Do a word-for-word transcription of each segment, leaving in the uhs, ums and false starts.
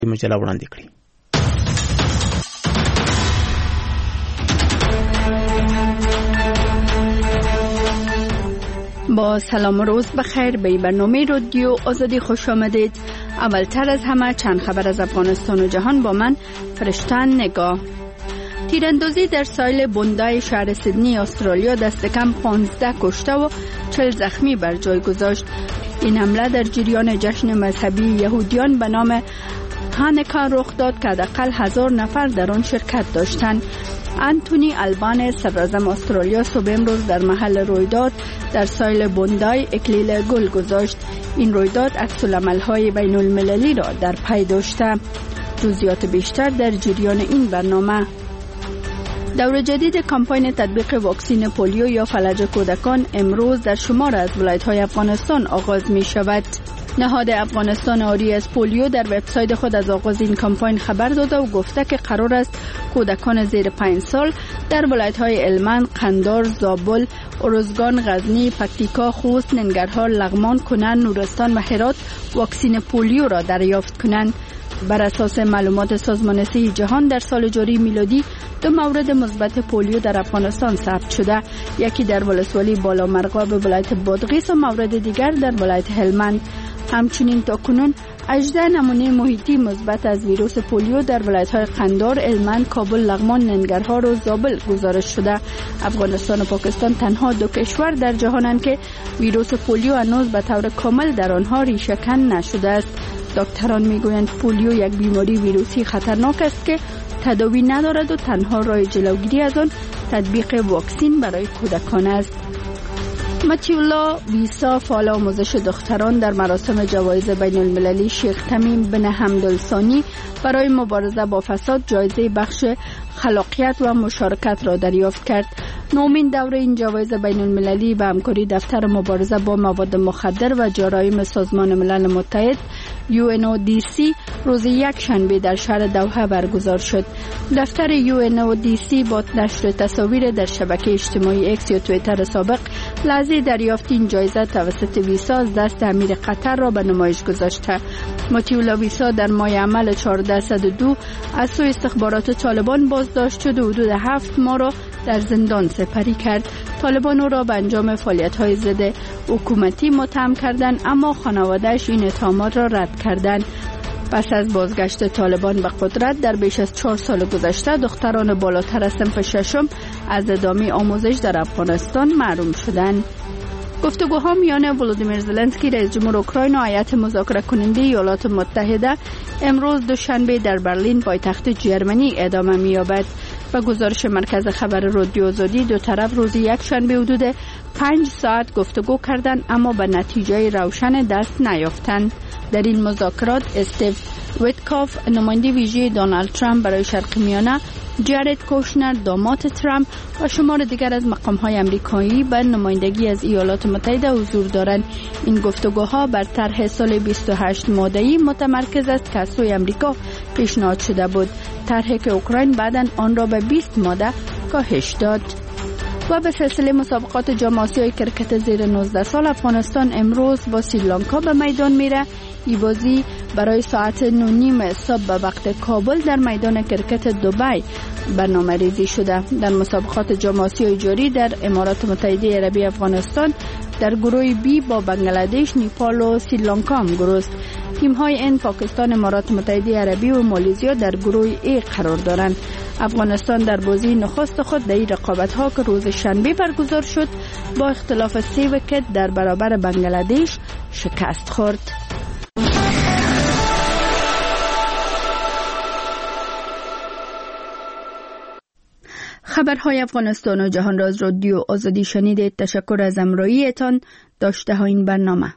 مجله وړاندې کړي. با سلام و روز بخیر به برنامه رادیو آزادی خوش آمدید. اولتر از همه چند خبر از افغانستان و جهان با من فرشتن نگاه. تیراندازی در ساحل بوندای شهر سیدنی استرالیا دست کم پانزده کشته و چهل زخمی بر جای گذاشت. این حمله در جریان جشن مذهبی یهودیان به نام هانوکا رخ داد که حداقل هزار نفر در آن شرکت داشتند. انتونی البانز صدراعظم استرالیا صبح امروز در محل رویداد در ساحل بوندای اکلیل گل گذاشت. این رویداد عکس‌العمل‌های بین المللی را در پی داشته. جزئیات بیشتر در جریان این برنامه. دور جدید کمپاین تطبیق واکسن پولیو یا فلج کودکان امروز در شمار از ولایت‌های افغانستان آغاز می شود. نهاد افغانستان آری از پولیو در وبسایت خود از آغاز این کمپاین خبر داده و گفته که قرار است کودکان زیر پنج سال در ولایت‌های هلمند، قندهار، زابل، ارزگان، غزنی، پکتیکا، خوست، ننگرهار، لغمان، کنن، نورستان و هرات واکسن پولیو را دریافت کنند. بر اساس معلومات سازمان صحت جهان در سال جاری میلادی دو مورد مثبت پولیو در افغانستان ثبت شده، یکی در ولسوالی بالا مرغاب ولایت بادغیس و مورد دیگر در ولایت هلمند. همچنین تاکنون هجده نمونه محیطی مثبت از ویروس پولیو در ولایت‌های قندهار، هلمند، کابل، لغمان، ننگرهار و زابل گزارش شده. افغانستان و پاکستان تنها دو کشور در جهانند که ویروس پولیو هنوز به طور کامل در آنها ریشه‌کن نشده است. دکتران میگویند پولیو یک بیماری ویروسی خطرناک است که تداوی ندارد و تنها راه جلوگیری از آن تطبیق واکسن برای کودکان است. متیولا ویسا فعال آموزش دختران در مراسم جوایز بین المللی شیخ تمیم بن حمد الثانی برای مبارزه با فساد جایزه بخش خلاقیت و مشارکت را دریافت کرد. نومین دوره این جوایز بین المللی به همکاری دفتر مبارزه با مواد مخدر و جرایم سازمان ملل متحد یو ان او دی سی روز یک شنبه در شهر دوحه برگزار شد. دفتر یو ان او دی سی با نشر تصاویر در شبکه اجتماعی اکس یا توییتر سابق لحظه دریافت این جایزه توسط ویسا از دست امیر قطر را به نمایش گذاشته. متیولا ویسا در ماه عمل چهارصد و دو از سوی استخبارات طالبان بازداشت شد و حدود هفت ماه را در زندان سپری کرد. طالبان او را به انجام فعالیت‌های ضد حکومتی متهم کردند، اما خانواده‌اش این اتهامات را رد کردند. پس از بازگشت طالبان به قدرت در بیش از چهار سال گذشته دختران بالاتر از صنف ششم از ادامه آموزش در افغانستان محروم شدند. گفتگوها میان ولودیمیر زلنسکی رئیس جمهور اوکراین و هیئت مذاکره کننده ایالات متحده امروز دوشنبه در برلین پایتخت جرمنی ادامه می‌یابد. و گزارش مرکز خبر رادیو آزادی دو طرف روز یک شنبه حدود پنج ساعت گفتگو کردند اما به نتیجه روشن دست نیافتند. در این مذاکرات استیو ویتکاف نماینده ویژه دونالد ترامپ برای شرق میانه، جارد کوشنر داماد ترامپ و شمار دیگر از مقام‌های آمریکایی به نمایندگی از ایالات متحده حضور دارند. این گفتگوها بر طرح سال بیست و هشت ماده‌ای متمرکز است که از سوی آمریکا پیشنهاد شده بود، طرحی که اوکراین بعداً آن را به بیست ماده کاهش داد. و به سلسله مسابقات جام آسیای کرکت زیر نوزده سال افغانستان امروز با سریلانکا به میدان میره. این بازی برای ساعت نه و نیم صبح به وقت کابل در میدان کرکت دبی برنامه ریزی شده. در مسابقات جام آسیای جاری در امارات متحده عربی افغانستان در گروه بی با بنگلادش، نیپال و سریلانکا هم گروه. تیم‌های این پاکستان، امارات متحده عربی و مالزیا در گروه ای قرار دارند. افغانستان در بازی نخست خود در این رقابت‌ها که روز شنبه برگزار شد با اختلاف سه ویکت در برابر بنگلادش شکست خورد. خبرهای افغانستان و جهان را از رادیو آزادی شنیدید. تشکر از همراهیتان. داشته ها این برنامه.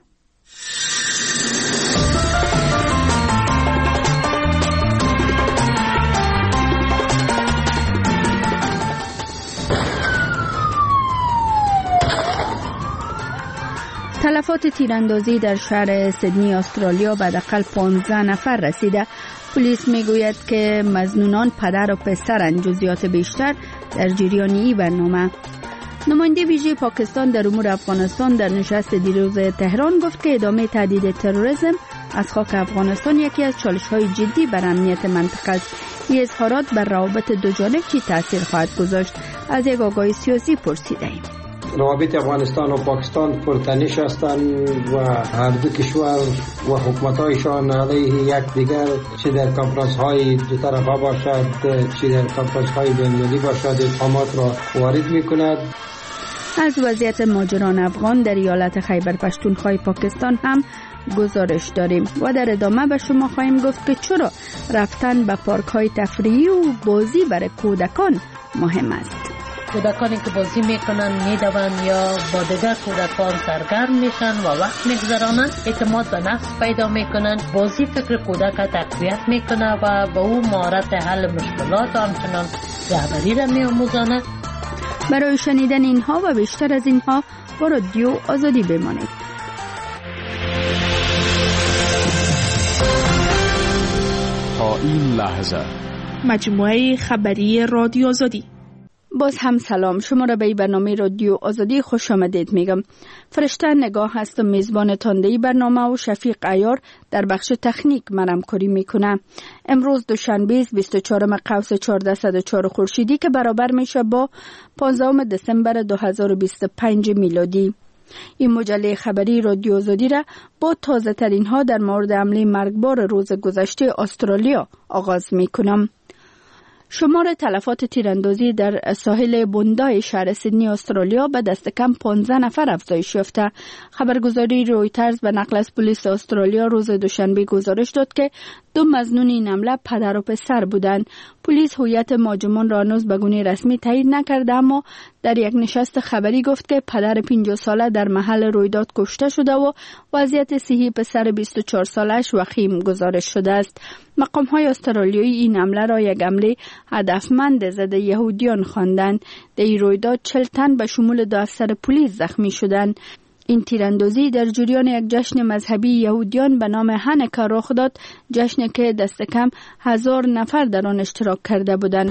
تلفات تیراندازی در شهر سیدنی استرالیا به حداقل پانزده نفر رسیده. پلیس میگوید که مظنونان پدر و پسرند. جزئیات بیشتر در جریان این برنامه. نماینده ویژه پاکستان در امور افغانستان در نشست دیروز تهران گفت که ادامه تهدید تروریسم از خاک افغانستان یکی از چالش‌های جدی بر امنیت منطقه است. این اظهارات بر روابط دو جانب چی تاثیر خواهد گذاشت؟ از یک آگاهی سیاسی پرسیدیم. روابط افغانستان و پاکستان پرتنش هستند و هر دو کشور و حکومت‌هایشان علیه یکدیگر، چه در کنفرانس‌های دو طرفه باشد چه در کنفرانس‌های بین‌المللی باشد، اتهامات را وارد می‌کند. از وضعیت مهاجران افغان در ایالت خیبر پختونخوا پاکستان هم گزارش داریم و در ادامه به شما خواهیم گفت که چرا رفتن به پارک‌های تفریحی و بازی برای کودکان مهم است. کودکانی که بازی میکنن میدوند یا با دیگر کودکان سرگرم میشن و وقت میگذرانند، اعتماد به نفس پیدا میکنن. بازی فکر کودک تقویت میکنه و به او مهارت حل مشکلات و همچنان رهبری را میآموزاند. برای شنیدن اینها و بیشتر از اینها با رادیو آزادی بمانید. تا این لحظه مجموعه خبری رادیو آزادی. باز هم سلام، شما را به برنامه رادیو آزادی خوش آمدید میگم. فرشته نگاه هست و میزبان تاندهی برنامه و شفیق عیار در بخش تکنیک من همکاری میکنه. امروز دوشنبه بیست و چهارم قوس چهارصد و چهار خورشیدی که برابر میشه با پانزدهم دسامبر دو هزار و بیست و پنج میلادی. این مجله خبری رادیو آزادی را با تازه ترین ها در مورد حمله مرگبار روز گذشته استرالیا آغاز میکنم. شمار تلفات تیراندازی در ساحل بوندای شهر سیدنی استرالیا به دست کم پانزده نفر افزایش یافته. خبرگزاری رویترز به نقل از پلیس استرالیا روز دوشنبه گزارش داد که دو مظنون این حمله پدر و پسر بودند. پلیس هویت مهاجمان را هنوز به گونه رسمی تایید نکرده، اما در یک نشست خبری گفت که پدر پنجاه ساله در محل رویداد کشته شده و وضعیت صحی پسر بیست و چهار سالش وخیم گزارش شده است. مقام های استرالیایی این حمله را یک حمله هدفمند ضد یهودیان خواندند. در این رویداد چهل تن به شمول دو افسر پلیس زخمی شدند. این تیراندازی در جریان یک جشن مذهبی یهودیان به نام هانوکا رخ داد، جشنی که دست کم هزار نفر در آن اشتراک کرده بودند.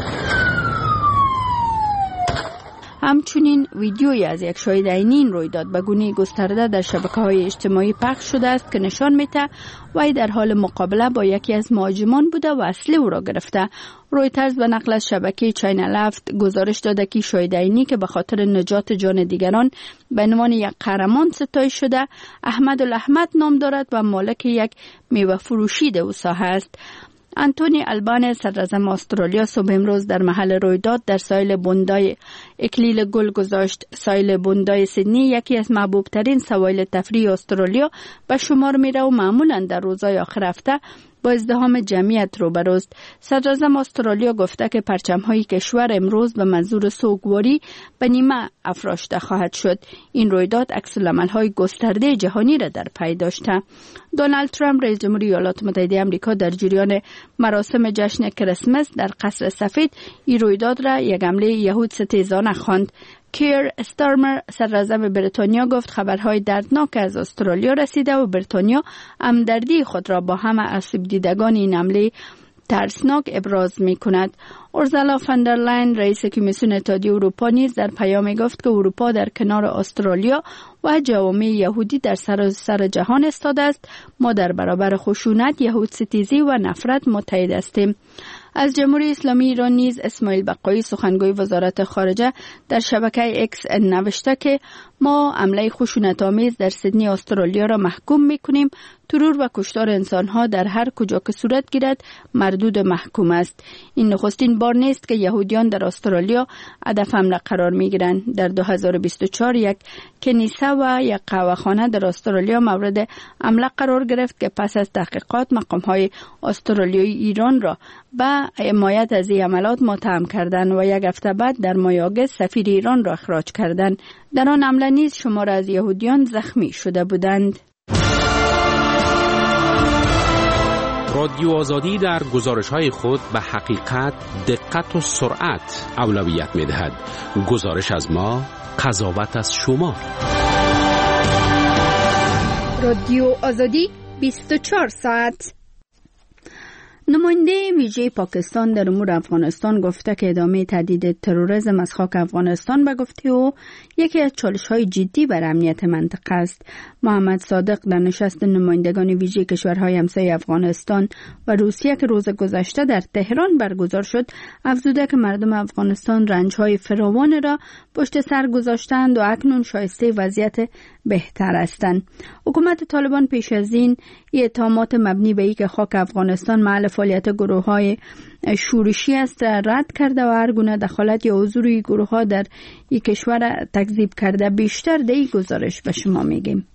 همچنین ویدیویی از یک شاهد عینی این رویداد به گونه گسترده در شبکه‌های اجتماعی پخش شده است که نشان می‌دهد وی در حال مقابله با یکی از مهاجمان بوده و اسلحه او را گرفته. رویترز به نقل از شبکه چینل هفت گزارش داده که شاهد عینی که به خاطر نجات جان دیگران به عنوان یک قهرمان ستایش شده، احمد الاحمد نام دارد و مالک یک میوه فروشی در ساحه است. انتونی البانه صدراعظم استرالیا صبح امروز در محل رویداد در ساحل بوندای اکلیل گل گذاشت. ساحل بوندای سیدنی یکی از محبوب ترین سواحل تفریحی استرالیا به شمار میره و معمولا در روزهای آخر هفته با ازدحام جمعیت روبروست. صدراعظم استرالیا گفته که پرچم‌های کشور امروز به منظور سوگواری به نیمه افراشته خواهد شد. این رویداد عکس‌العمل‌های گسترده جهانی را در پی داشته. دونالد ترامپ رئیس جمهور ایالات متحده آمریکا در جریان مراسم جشن کریسمس در قصر سفید این رویداد را یک حمله یهود ستیزانه خواند. کیر استارمر صدراعظم بریتانیا گفت خبرهای دردناک از استرالیا رسیده و بریتانیا همدردی خود را با همه آسیب دیدگان این حمله ترسناک ابراز می کند. اورسولا فان در لاین رئیس کمیسیون اتحادیه اروپا نیز در پیامی گفت که اروپا در کنار استرالیا و جوامع یهودی در سراسر جهان ایستاده است. ما در برابر خشونت، یهود ستیزی و نفرت متحد هستیم. از جمهوری اسلامی ایران نیز اسماعیل بقایی سخنگوی وزارت خارجه در شبکه اکس نوشته که ما حمله خشونت‌آمیز در سیدنی استرالیا را محکوم می‌کنیم. ترور و کشتار انسان‌ها در هر کجا که صورت گیرد مردود و محکوم است. این نخستین بار نیست که یهودیان در استرالیا هدف حمله قرار می‌گیرند. در دو هزار و بیست و چهار یک کنیسه و یک قهوه‌خانه در استرالیا مورد حمله قرار گرفت که پس از تحقیقات مقام‌های استرالیایی ایران را به حمایت از این عملات متهم کردند و یک هفته بعد در ماه آگوست سفیر ایران را اخراج کردند. در آن حمله نیز شمار از یهودیان زخمی شده بودند. رادیو آزادی در گزارش‌های خود به حقیقت، دقت و سرعت اولویت می‌دهد. گزارش از ما، قضاوت از شما. رادیو آزادی بیست و چهار ساعت. نماینده ویژه پاکستان در امور افغانستان گفته که ادامه تهدید تروریسم از خاک افغانستان به گفته او یکی از چالش‌های جدی بر امنیت منطقه است. محمد صادق در نشست نمایندگان ویژه کشورهای همسایه افغانستان و روسیه که روز گذشته در تهران برگزار شد، افزوده که مردم افغانستان رنج‌های فراوان را پشت سر گذاشتند و اکنون شایسته وضعیت بهتر هستند. حکومت طالبان پیش از این اتهامات مبنی به اینکه خاک افغانستان محل فعالیت گروه‌های شورشی است رد کرده و هر گونه دخالت یا حضور این گروه‌ها در این کشور تکذیب کرده. بیشتر در این گزارش به شما میگیم.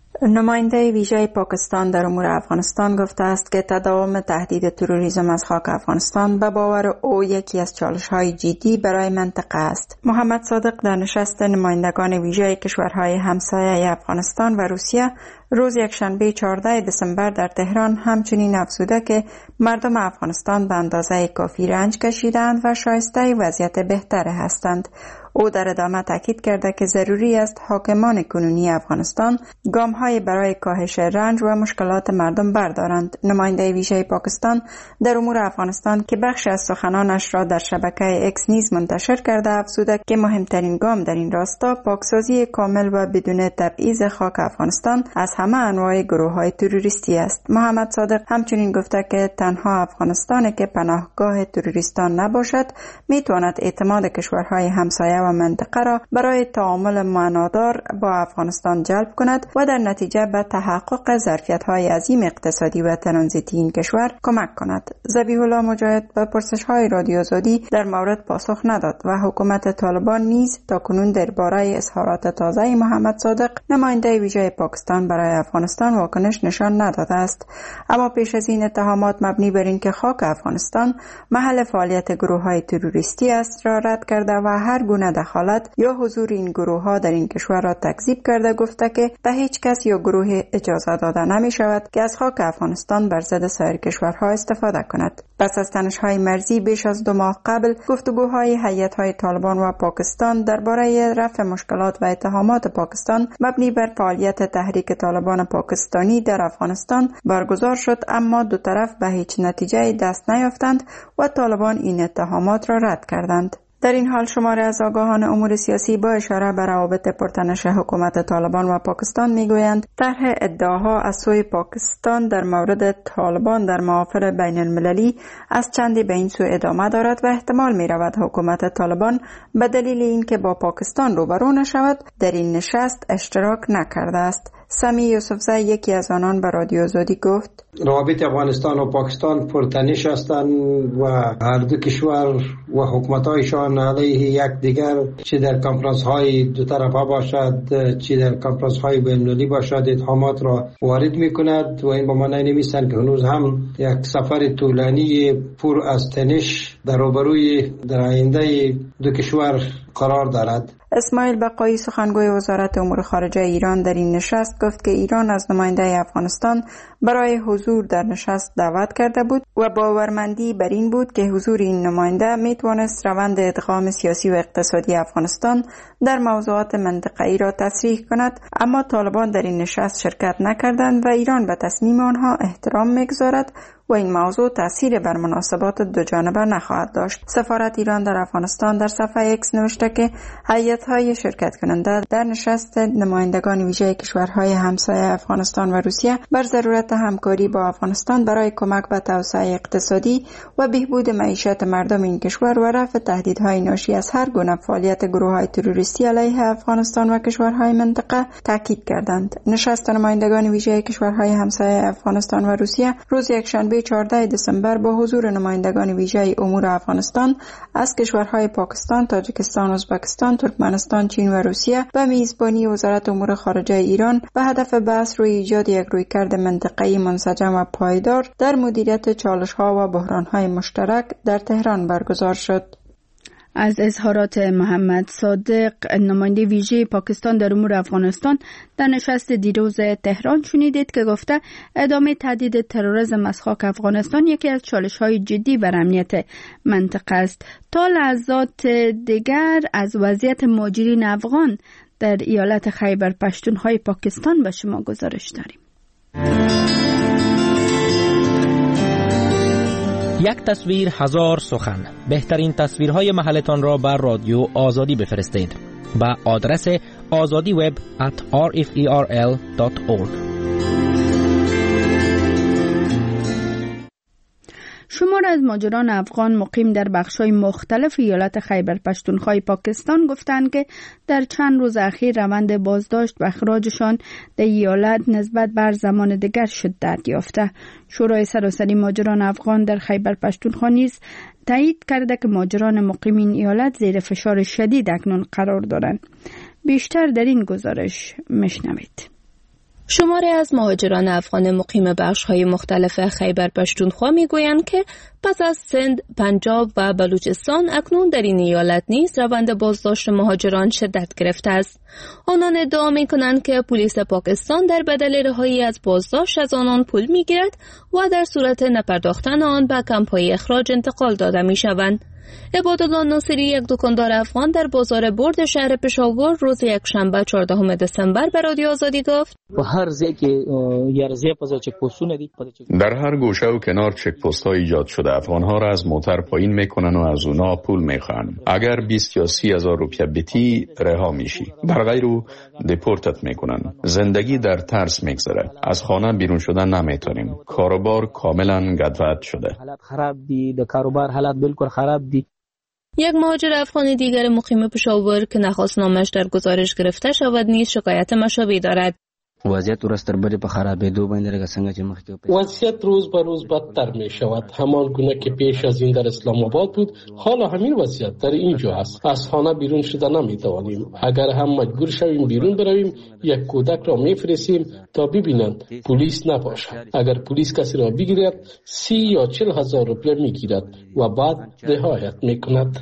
نماینده ویژه پاکستان در امور افغانستان گفته است که تداوم تهدید تروریسم از خاک افغانستان به باور او یکی از چالش‌های جدی برای منطقه است. محمد صادق در نشست نمایندگان ویژه کشورهای همسایه افغانستان و روسیه روز یکشنبه چهاردهم دسامبر در تهران همچنین افزوده که مردم افغانستان به اندازه کافی رنج کشیدند و شایسته وضعیت بهتری هستند. او در ادامه تاکید کرده که ضروری است حاکمان کنونی افغانستان گام‌های برای کاهش رنج و مشکلات مردم بردارند. نماینده ویژه پاکستان در امور افغانستان که بخش از سخنانش را در شبکه اکس نیز منتشر کرده افزوده که مهمترین گام در این راستا پاکسازی کامل و بدون تبعیض خاک افغانستان از همه انواع گروه‌های تروریستی است. محمد صادق همچنین گفته که تنها افغانستان که پناهگاه تروریستان نباشد میتواند اعتماد کشورهای همسایه و منطقه را برای تعامل معنادار با افغانستان جلب کند و در نتیجه به تحقق ظرفیت‌های عظیم اقتصادی و ترانزیتی این کشور کمک کند. ذبیح الله مجاهد به پرسش‌های رادیو آزادی در مورد پاسخ نداد و حکومت طالبان نیز تاکنون درباره اظهارات تازه محمد صادق نماینده ویژه پاکستان برای افغانستان واکنش نشان نداده است. اما پیش از این اتهامات مبنی بر اینکه خاک افغانستان محل فعالیت گروه‌های تروریستی است را رد کرده و هر گونه دخالت یا حضور این گروه‌ها در این کشور را تکذیب کرده گفته که به هیچ کس یا گروه اجازه داده نمی شود که از خاک افغانستان بر ضد سایر کشورها استفاده کند. پس از تنش‌های مرزی بیش از دو ماه قبل گفتگوهای هیئت‌های طالبان و پاکستان درباره رفع مشکلات و اتهامات پاکستان مبنی بر فعالیت تحریک طالبان پاکستانی در افغانستان برگزار شد، اما دو طرف به هیچ نتیجه دست نیافتند و طالبان این اتهامات را رد کردند. در این حال شماری از آگاهان امور سیاسی با اشاره به روابط پرتنش حکومت طالبان و پاکستان میگویند طرح ادعاها از سوی پاکستان در مورد طالبان در محافل بین المللی از چندی به این سو ادامه دارد و احتمال می رود حکومت طالبان به دلیل اینکه با پاکستان روبرو نشود در این نشست اشتراک نکرده است. سمی یوسفزی یکی از آنان به رادیو آزادی گفت روابط افغانستان و پاکستان پرتنش هستند و هر دو کشور و حکومت‌هایشان علیه یک دیگر چه در کنفرانس های دو طرفه باشد چه در کنفرانس های بین‌المللی باشد اتهامات را وارد می‌کند و این به معنی نمی‌است که هنوز هم یک سفر طولانی پر از تنش در روبروی در آینده دو کشور قرار دارد. اسماعیل بقایی سخنگوی وزارت امور خارجه ایران در این نشست گفت که ایران از نماینده افغانستان برای حضور در نشست دعوت کرده بود و باورمندی بر این بود که حضور این نماینده میتوانست روند ادغام سیاسی و اقتصادی افغانستان در موضوعات منطقه‌ای را تصریح کند، اما طالبان در این نشست شرکت نکردند و ایران به تصمیم آنها احترام می‌گذارد و این موضوع تأثیر بر مناسبات دو جانبه نخواهد داشت. سفارت ایران در افغانستان در صفحه اکس نوشته که هیئت‌های شرکت کننده در نشست نمایندگان ویژه کشورهای همسایه افغانستان و روسیه بر ضرورت همکاری با افغانستان برای کمک به توسعه اقتصادی و بهبود معیشت مردم این کشور و رفع تهدیدهای ناشی از هر گونه فعالیت گروه‌های تروریستی علیه افغانستان و کشورهای منطقه تاکید کردند. نشست نمایندگان ویژه کشورهای همسایه افغانستان و روسیه روز یکشنبه چهاردهم دسامبر با حضور نمایندگان ویژه امور افغانستان از کشورهای پاکستان، تاجیکستان، ازبکستان، ترکمنستان، چین و روسیه به میزبانی وزارت امور خارجه ایران به هدف بحث روی ایجاد یک رویکرد منطقه‌ای منسجم و پایدار در مدیریت چالش‌ها و بحران‌های مشترک در تهران برگزار شد. از اظهارات محمد صادق نماینده ویژه پاکستان در امور افغانستان در نشست دیروز تهران شنیدید که گفته ادامه تهدید تروریسم از خاک افغانستان یکی از چالش‌های جدی بر امنیت منطقه است. تا لحظات دیگر از وضعیت مهاجرین افغان در ایالت خیبر پختونخوا پاکستان به شما گزارش داریم. یک تصویر هزار سخن. بهترین تصویرهای محلتان را بر رادیو آزادی بفرستید با آدرس آزادی وب ات آر اف ای آر ال دات اورگ. شمار از مهاجران افغان مقیم در بخش‌های مختلف ایالت خیبر پختونخوا پاکستان گفتند که در چند روز اخیر روند بازداشت و اخراجشان در ایالت نسبت بر زمان دیگر شدت یافته. شورای سراسری مهاجران افغان در خیبر پختونخوا نیز تایید کرده که مهاجران مقیم این ایالت زیر فشار شدید اکنون قرار دارند. بیشتر در این گزارش میشنوید. شماری از مهاجران افغان مقیم بخش‌های مختلف خیبر پختونخوا میگویند که پس از سند، پنجاب و بلوچستان اکنون در این ایالت نیز روند بازداشت مهاجران شدت گرفته است. آنان ادعا می‌کنند که پلیس پاکستان در بدل رهایی از بازداشت از آنان پول می‌گیرد و در صورت نپرداختن آن به کمپ‌های اخراج انتقال داده می‌شوند. عبادالله ناصری، یک دکاندار افغان در بازار برد شهر پشاور، روز یکشنبه چهاردهم دسامبر به رادیو آزادی گفت: در هر گوشه و کنار چک پست ها ایجاد شده. افغان ها را از موتر پایین میکنن و از اونا پول میخوان. اگر بیست یا سی هزار روپیه بتی رها میشی، در غیر او دپورتت میکنن. زندگی در ترس میگذره. از خانه بیرون شدن نمیتونیم. کاروبار کاملا گدوت شده. حالت خراب دی، د کاروبار حالت بالکل خراب دی. یک مهاجر افغان دیگر مقیم پشاور که نخواست نامش در گزارش گرفته شود نیز شکایت مشابه دارد. وضعیت ورځ تر بلې په خرابېدو باندې لکه څنګه چې مخکې وضعیت روز به روز بدتر می شود. همان گونه که پیش از این در اسلام آباد بود، حالا همین وضعیت در اینجا است. از خانه بیرون شده نمی توانیم. اگر هم مجبور شویم بیرون برویم، یک کودک را میفرستیم تا ببینند پلیس نباشد. اگر پلیس کسی را بگیرد، سی یا چل هزار روپیه میگیرد و بعد رهایت میکند.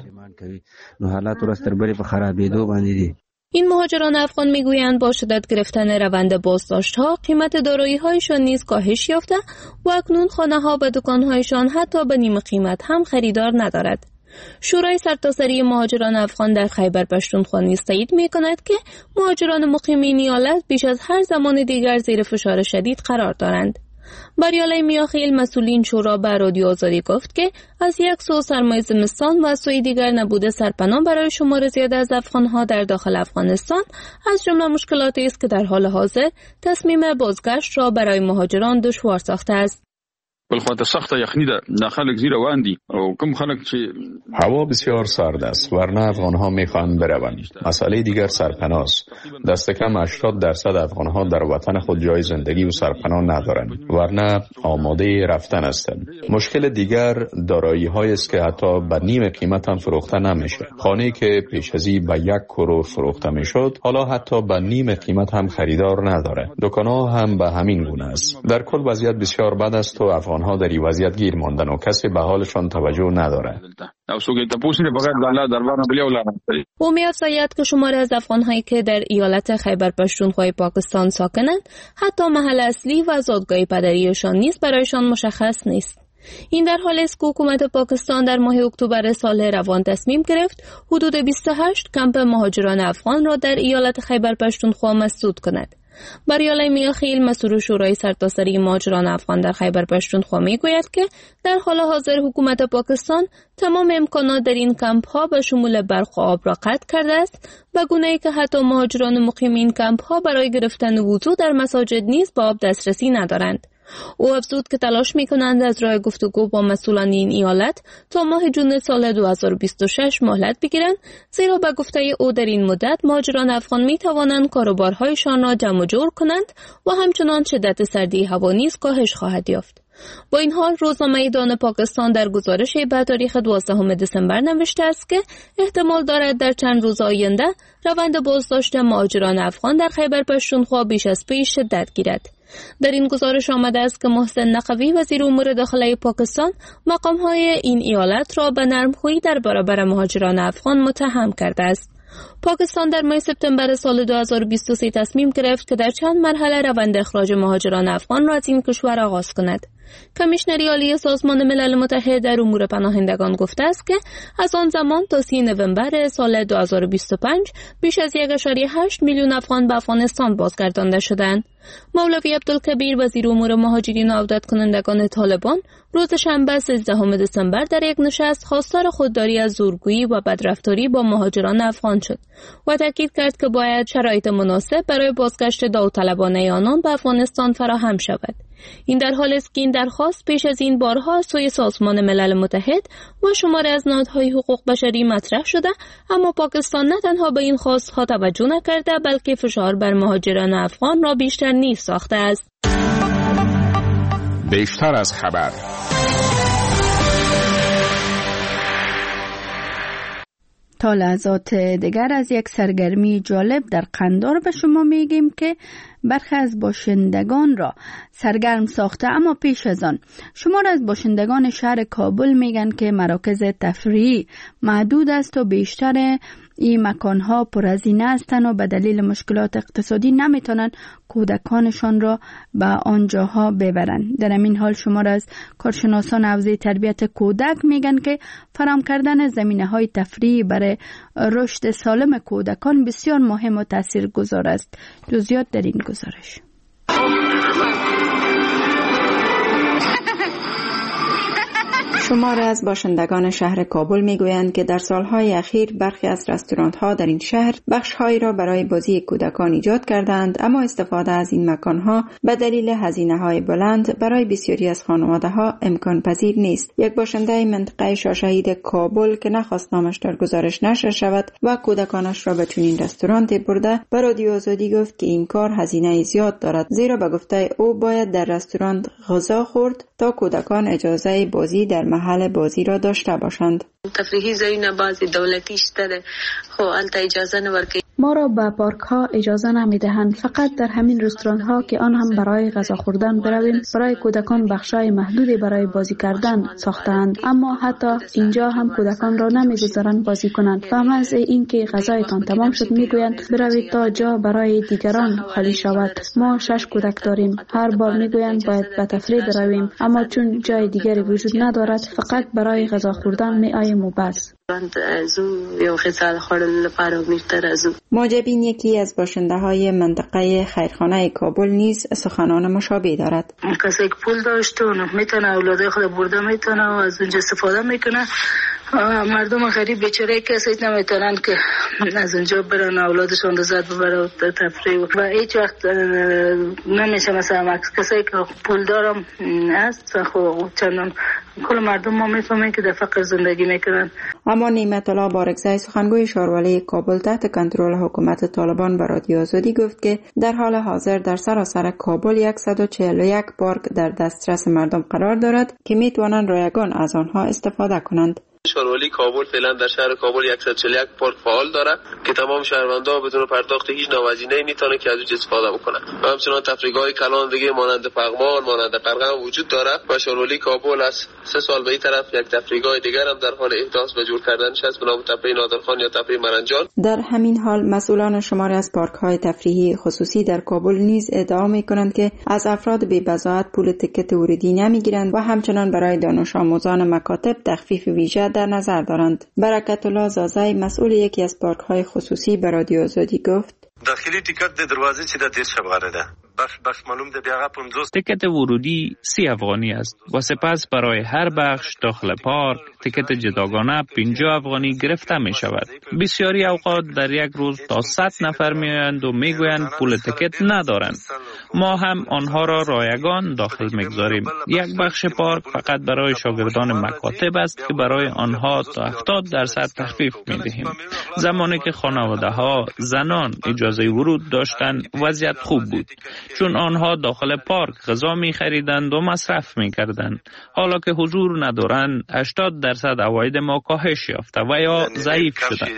نو حالات ورځ تر بلې په خرابېدو باندې دي. این مهاجران افغان میگویند با شدت گرفتن روند بازداشت‌ها قیمت دارایی‌هایشان نیز کاهش یافته و اکنون خانه‌ها و دکان‌هایشان حتی به نیم قیمت هم خریدار ندارد. شورای سرتاسری مهاجران افغان در خیبر پختونخوا نیز تایید می‌کند که مهاجران مقیم این ایالت بیش از هر زمان دیگر زیر فشار شدید قرار دارند. بریاله میاخیل، مسئولین شورا به رادیو آزادی گفت که از یک سو سرمای زمستان و از سوی دیگر نبوده سرپناه برای شمار زیاد از افغانها در داخل افغانستان از جمله مشکلاتی است که در حال حاضر تصمیم بازگشت را برای مهاجران دشوار ساخته است. بلخواد سخت یخنی ده نه خلک زیر روان دي او کوم خلک چې هوا بسیار سرد است ورنه افغان ها میخوان بروند. مسئله دیگر سرپناه است. دست کم هشتاد درصد افغان ها در وطن خود جای زندگی و سرپناه ندارند ورنه آماده رفتن هستند. مشکل دیگر دارایی های است که حتی به نیم قیمت هم فروخته نمیشه. خانه‌ای که پیش ازی به یک کرور فروخته میشد حالا حتی به نیم قیمت هم خریدار نداره. دکان‌ها هم به همین گونه است. در کل وضعیت بسیار بد است و افغان ها در این وضعیت گیر ماندن و کسی به حالشان توجه نداره. او می‌افزاید که شمار از افغان‌هایی که در ایالت خیبر پختونخوا پاکستان ساکنند حتی محل اصلی و زادگاه پدریشان نیز برایشان مشخص نیست. این در حالی است که حکومت پاکستان در ماه اکتبر سال روان تصمیم گرفت حدود بیست و هشت کمپ مهاجران افغان را در ایالت خیبر پختونخوا مسدود کند. بریاله میاخیل، مسئول شورای سرتاسری مهاجران افغان در خیبر پختونخوا میگوید که در حال حاضر حکومت پاکستان تمام امکانات در این کمپ ها به شمول برق و آب را قطع کرده است و گونه‌ای که حتی مهاجران مقیم این کمپ ها برای گرفتن وضو در مساجد نیز به آب دسترسی ندارند. او افزود که تلاش می‌کنند از راه گفتگو با مسئولان این ایالت تا ماه جون سال دو هزار و بیست و شش مهلت بگیرند، زیرا به گفته او در این مدت مهاجران افغان می‌توانند کاروبارهایشان را جمع و جور کنند و همچنان شدت سردی هوا نیز کاهش خواهد یافت. با این حال روزنامه دان پاکستان در گزارشی به تاریخ دوازدهم دسامبر نوشته است که احتمال دارد در چند روز آینده روند بازداشت مهاجران افغان در خیبر پختونخوا بیش از پیش شدت گیرد. در این گزارش آمده است که محسن نقوی وزیر امور داخلی پاکستان مقام‌های این ایالت را به نرمخویی در برابر مهاجران افغان متهم کرده است. پاکستان در ماه سپتامبر سال دو هزار و بیست و سه تصمیم گرفت که در چند مرحله روند اخراج مهاجران افغان را از این کشور آغاز کند. کمیشنری عالی سازمان ملل متحد در امور پناهندگان گفته است که از آن زمان تا سی نوامبر سال دو هزار و بیست و پنج بیش از یک ممیز هشت میلیون افغان به افغانستان بازگردانده شدند. مولوی عبدالکبیر وزیر امور مهاجرین و عودت کنندگان طالبان روز شنبه سیزدهم دسامبر در یک نشست خواستار خودداری از زورگویی و بدرفتاری با مهاجران افغان شد و تاکید کرد که باید شرایط مناسب برای بازگشت داوطلبانه آنان به افغانستان فراهم شود. این در حالی است که این درخواست پیش از این بارها از سوی سازمان ملل متحد و شماری از نهادهای حقوق بشری مطرح شده، اما پاکستان نه تنها به این خواستها توجه نکرده بلکه فشار بر مهاجران افغان را بیشتر نیز ساخته است. بیشتر از خبر. تا لحظات دیگر از یک سرگرمی جالب در قندار به شما میگیم که برخی از باشندگان را سرگرم ساخته، اما پیش از آن شمار از باشندگان شهر کابل میگن که مراکز تفریحی محدود است و بیشتر این مکانها پرهزینه هستند و به دلیل مشکلات اقتصادی نمیتونن کودکانشان را به آنجاها ببرند. در همین حال شمار از کارشناسان حوزه تربیت کودک میگن که فراهم کردن زمینه‌های تفریحی برای رشد سالم کودکان بسیار مهم و تاثیرگذار است. جزئیات در این گزارش. شماری از باشندگان شهر کابل میگویند که در سالهای اخیر برخی از رستوران‌ها در این شهر بخش‌هایی را برای بازی کودکان ایجاد کردند، اما استفاده از این مکان‌ها به دلیل هزینه‌های بلند برای بسیاری از خانواده‌ها امکان پذیر نیست. یک باشنده منطقه شاهشهید کابل که نخواست نامش در گزارش نشر شود و کودکانش را به چنین رستورانتی برده، به رادیو آزادی گفت که این کار هزینه زیاد دارد، زیرا به گفته او باید در رستوران غذا خورد تا کودکان اجازه بازی در محل بازی را داشته باشند. تفریحی زین بعضی دولتیش داره، خب البته اجازه نورکی. ما را به پارک ها اجازه نمیدهند، فقط در همین رستوران ها که آن هم برای غذا خوردن برویم برای کودکان بخشای محدودی برای بازی کردن ساختند، اما حتی اینجا هم کودکان را نمیگذارند بازی کنند و محض اینکه غذایتان تمام شد میگویند بروید تا جا برای دیگران خالی شود. ما شش کودک داریم، هر بار میگویند باید به تفریح برویم، اما چون جای دیگری وجود ندارد فقط برای غذا خوردن میآییم و بس. ماجبین یکی از باشنده های منطقه خیرخانه کابل نیز سخنان مشابه دارد. کسی که پول داشته و میتونه اولاده خود برده میتونه و از اونجا استفاده میکنه. مردم غریب بیچاره کسی نمیتونن که از اونجا برن اولادشون لذت ببرن تفریح و هیچ وقت نمیشه مثلا کسی که پول دارم است خب چندان کل مردم ما میفهمن که در فقر زندگی میکنن. اما نعمت الله بارکزی سخنگوی شاروالی کابل تحت کنترل حکومت طالبان به رادیو آزادی گفت که در حال حاضر در سراسر کابل صد و چهل و یک پارک در دسترس مردم قرار دارد که میتوانند رایگان از آنها استفاده کنند. شاروالی کابل فعلا در شهر کابل صد و چهل و یک پارک فعال دارد که تمام شهروندان بدون پرداخت هیچ نوازینه‌ای میتونن که از اون استفاده بکنن و همچنان تفریحگاه کلان دیگه مانند پغمان مانند قرقم وجود دارد و شاروالی کابل از سه سال به این طرف یک تفریحگاه دیگر هم در حال احداث و جور کردنش است به نام تپه نادرخان یا تپه مرنجان. در همین حال مسئولان شماری از پارک‌های تفریحی خصوصی در کابل نیز ادعا می‌کنند که از افراد بی‌بضاعت پول تکت ورودی نمی‌گیرند و همچنان برای دانش آموزان مکاتب تخفیف ویژه در نظر دارند. برکت الله زازای مسئول یکی از پارک‌های خصوصی به رادیو آزادی گفت: داخلی تیکت د دروازه چې د دیر شبغره ده بخش بخش معلوم ده بیاغه پنځوس تیکت ورودی سی افغانی است و سپس برای هر بخش داخل پارک تیکت جداگانه پنجاه افغانی گرفته می شود. بسیاری اوقات در یک روز تا صد نفر می آیند و می گویند پول تیکت ندارند. ما هم آنها را رایگان داخل می گذاریم. یک بخش پارک فقط برای شاگردان مکاتب است که برای آنها تا هفتاد درصد تخفیف می دهیم. زمانی که خانواده ها زنان اجازه ورود داشتند وضعیت خوب بود، چون آنها داخل پارک غذا می خریدند و مصرف می کردند. حالا که حضور ندارند هشتاد درصد عواید ما کاهش یافته و یا ضعیف شده.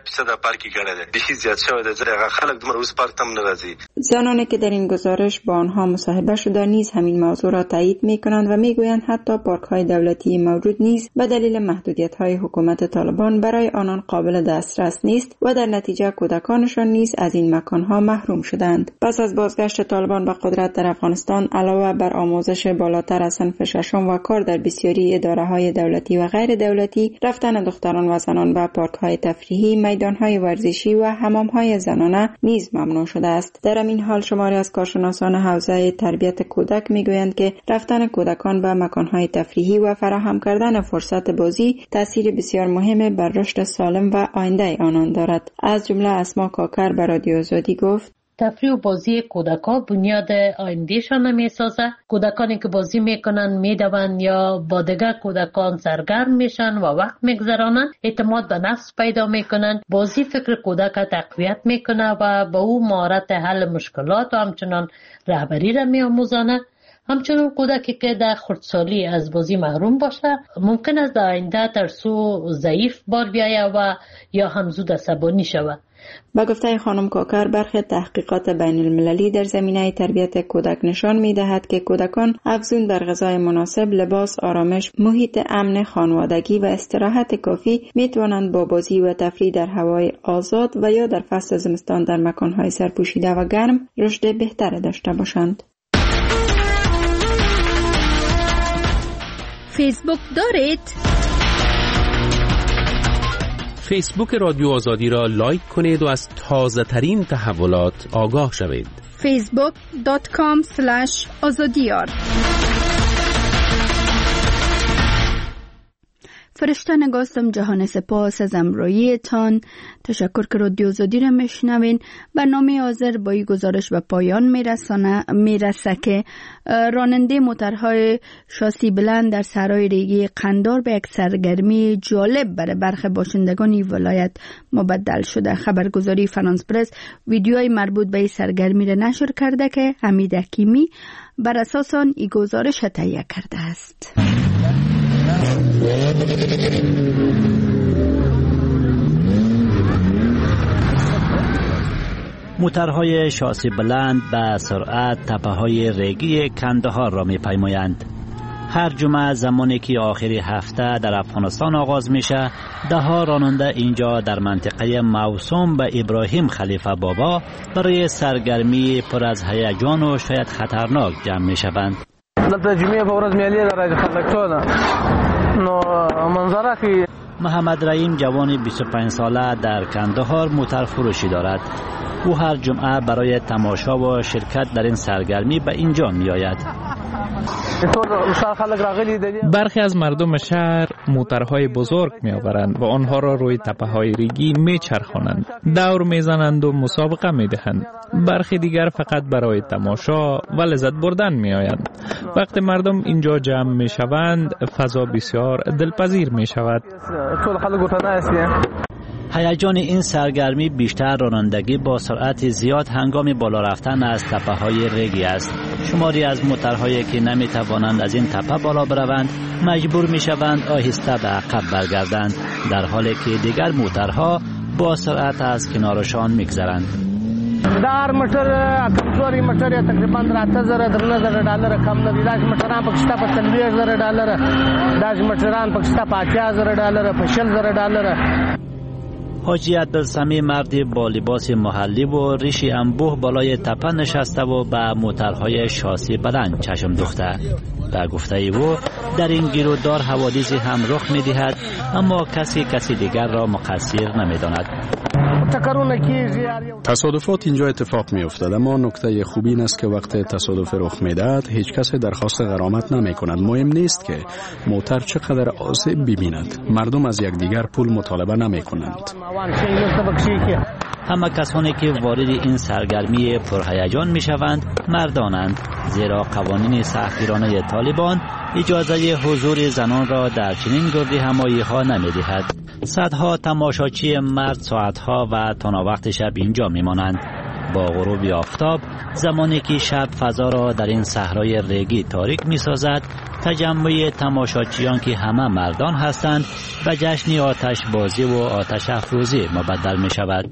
زنانی که در این گزارش با آنها مصاحبه شده نیز همین موضوع را تایید می کنند و می گویند حتی پارک های دولتی موجود نیز به دلیل محدودیت های حکومت طالبان برای آنان قابل دسترس نیست و در نتیجه کودکانشان نیز از این مکان ها محروم شدند. پس از بازگشت طالبان طالبان به قدرت در افغانستان علاوه بر آموزش بالاتر از صنف ششم و کار در بسیاری اداره‌های دولتی و غیر دولتی، رفتن دختران و زنان به پارک‌های تفریحی، میدان‌های ورزشی و حمام‌های زنانه نیز ممنوع شده است. در این حال شماری از کارشناسان حوزه تربیت کودک میگویند که رفتن کودکان به مکان‌های تفریحی و فراهم کردن فرصت بازی تأثیر بسیار مهم بر رشد سالم و آینده آنان دارد. از جمله اسما کاکر به رادیو آزادی گفت: تفریح و بازی کودکان بنیاد آیندهشان میسازه. کودکانی که بازی میکنن میدوند یا با دیگر کودکان سرگرم میشن و وقت میگذرانند، اعتماد به نفس پیدا میکنن. بازی فکر کودک تقویت میکنه و با او مهارت حل مشکلات و همچنان رهبری را میآموزانه. همچنان کودکی که در خردسالی از بازی محروم باشه ممکن است در آینده ترسو ضعیف بار بیاید و یا هم زود عصبانی شود. با گفته خانم کاکر، برخی تحقیقات بین المللی در زمینه تربیت کودک نشان می دهد که کودکان افزون بر غذای مناسب، لباس، آرامش، محیط امن خانوادگی و استراحت کافی می توانند با بازی و تفریح در هوای آزاد و یا در فصل زمستان در مکانهای سرپوشیده و گرم رشد بهتر داشته باشند. فیسبوک دارید؟ فیسبوک رادیو آزادی را لایک کنید و از تازه ترین تحولات آگاه شوید. فیسبوک دات کام اسلش آزادیار. فرشته نگاستم جهان سپاس از امرویتان. تشکر که رادیو آزادی را میشنوین. برنامه حاضر با این گزارش به پایان میرسانه میرسه که راننده موترهای شاسی بلند در صحرای ریگی قندار به یک سرگرمی جالب برای برخی باشندگان ولایت مبدل شده. خبرگزاری فرانس پرس ویدیوهای مربوط به این سرگرمی را نشر کرده که حمید حکیمی بر اساس آن این گزارش تهیه کرده است. موترهای شاسی بلند به سرعت تپه‌های ریگی کندهار را می‌پیمایند. هر جمعه زمانی که آخری هفته در افغانستان آغاز میشه، ده ها راننده اینجا در منطقه موسوم به ابراهیم خلیفه بابا برای سرگرمی پر از هیجان و شاید خطرناک جمع میشوند. دلته جمعه په ورځ میلې راځي خلک ټول نو منظره کې محمد رحیم جوان بیست و پنج ساله در کندهار موتر فروشی دارد. او هر جمعه برای تماشا و شرکت در این سرگرمی به اینجا می آید. برخی از مردم شهر موترهای بزرگ می آورند و آنها را روی تپه های ریگی می چرخانند، دور می زنند و مسابقه می دهند. برخی دیگر فقط برای تماشا و لذت بردن می آیند. وقتی مردم اینجا جمع می شوند فضا بسیار دلپذیر می شود. هیجان این سرگرمی بیشتر رانندگی با سرعت زیاد هنگام بالا رفتن از تپه‌های ریگی است. شماری از موترهایی که نمی‌توانند از این تپه بالا بروند مجبور می‌شوند آهسته به عقب برگردند، در حالی که دیگر موترها با سرعت از کنارشان می‌گذرند. دار موټر کمزوري موټر تقریبا راته زره درنه زره ډالر کم نه دي. دا موټران پکشته په څلوېښت زره ډالر، دا موټران پکشته په اتیا زره ډالر، په شل زره ډالر. حاجی عبدالسمی مردی با لباس محلی و ریشی انبوه بالای تپه نشسته و به موترهای شاسی بلند چشم دوخته. به گفته او در این گیرودار حوادثی هم رخ می دهد، اما کسی کسی دیگر را مقصر نمی داند. تصادفات اینجا اتفاق می افتد، اما نکته خوبی این است که وقتی تصادف رخ می دهد هیچ کسی درخواست غرامت نمی کند. مهم نیست که موتر چقدر آسیب ببیند، مردم از یکدیگر پول مطالبه نمی کنند. همه کسانی که وارد این سرگرمی پرهیجان می شوند مردانند، زیرا قوانین سختگیرانه طالبان اجازه حضور زنان را در چنین گردی همایی ها نمی دهد. صدها تماشاچی مرد ساعتها و تا وقت شب اینجا می مانند. با غروب آفتاب زمانی که شب فضا را در این صحرای ریگی تاریک می سازد، تجمع تماشاچیان که همه مردان هستند به جشن آتش بازی و آتش افروزی مبدل می شود.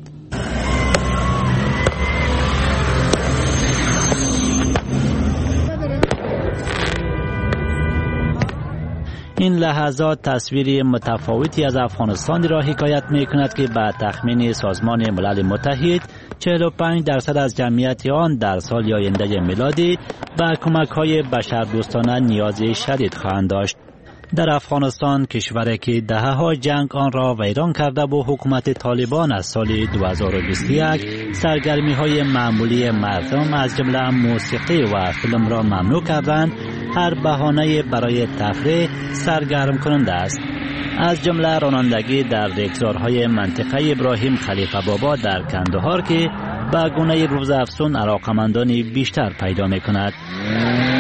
این لحظات تصویر متفاوتی از افغانستان را حکایت می کند که به تخمین سازمان ملل متحد چهل و پنج درصد از جمعیت آن در سال آینده میلادی به کمک‌های بشردوستانه نیاز شدید خواهند داشت. در افغانستان، کشوری که دهه‌ها جنگ آن را ویران کرده و حکومت طالبان از سال دو هزار و بیست و یک سرگرمی‌های معمولی مردم از جمله موسیقی و فیلم را ممنوع کردند، هر بهانه برای تفریح سرگرم کننده است. از جمله رانندگی در ریگزارهای منطقه ابراهیم خلیفه بابا در کندهار که به گونه روزافزون علاقمندانی بیشتر پیدا می کند.